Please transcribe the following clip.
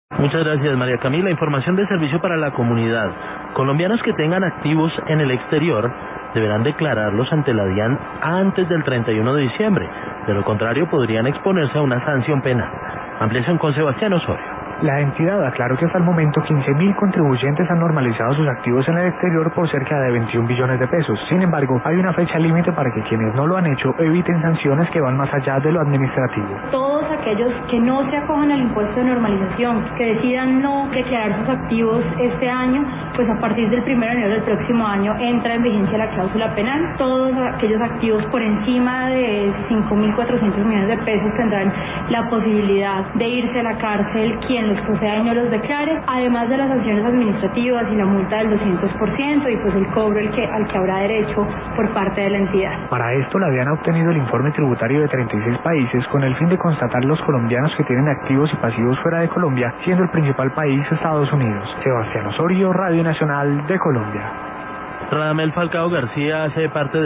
Muchas gracias, María Camila. Información de servicio para la comunidad. Colombianos que tengan activos en el exterior deberán declararlos ante la DIAN antes del 31 de diciembre. De lo contrario, podrían exponerse a una sanción penal. Ampliación con Sebastián Osorio. La entidad aclaró que hasta el momento 15.000 contribuyentes han normalizado sus activos en el exterior por cerca de 21 billones de pesos. Sin embargo, hay una fecha límite para que quienes no lo han hecho eviten sanciones que van más allá de lo administrativo. Todos aquellos que no se acojan al impuesto de normalización, que decidan no declarar sus activos este año, pues a partir del 1 de enero del próximo año entra en vigencia la cláusula penal. Todos aquellos activos por encima de 5.400 millones de pesos tendrán la posibilidad de irse a la cárcel quien los posea y no los declare, además de las sanciones administrativas y la multa del 200% y pues el cobro al que habrá derecho por parte de la entidad. Para esto, la DIAN ha obtenido el informe tributario de 36 países con el fin de constatar los colombianos que tienen activos y pasivos fuera de Colombia, siendo el principal país Estados Unidos. Sebastián Osorio, Radio Nacional de Colombia. Radamel Falcao García hace parte de